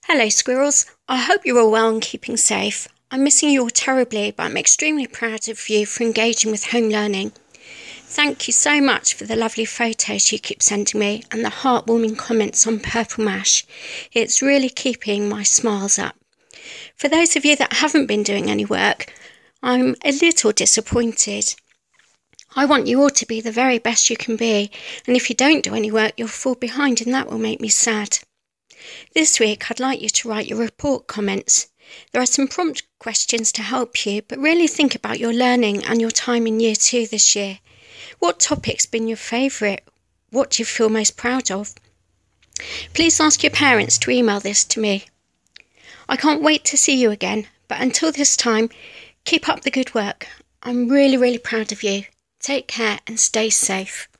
Hello, squirrels. I hope you're all well and keeping safe. I'm missing you all terribly, but I'm extremely proud of you for engaging with home learning. Thank you so much for the lovely photos you keep sending me and the heartwarming comments on Purple Mash. It's really keeping my smiles up. For those of you that haven't been doing any work, I'm a little disappointed. I want you all to be the very best you can be, and if you don't do any work, you'll fall behind and that will make me sad. This week, I'd like you to write your report comments. There are some prompt questions to help you, but really think about your learning and your time in Year 2 this year. What topic's been your favourite? What do you feel most proud of? Please ask your parents to email this to me. I can't wait to see you again, but until this time, keep up the good work. I'm really proud of you. Take care and stay safe.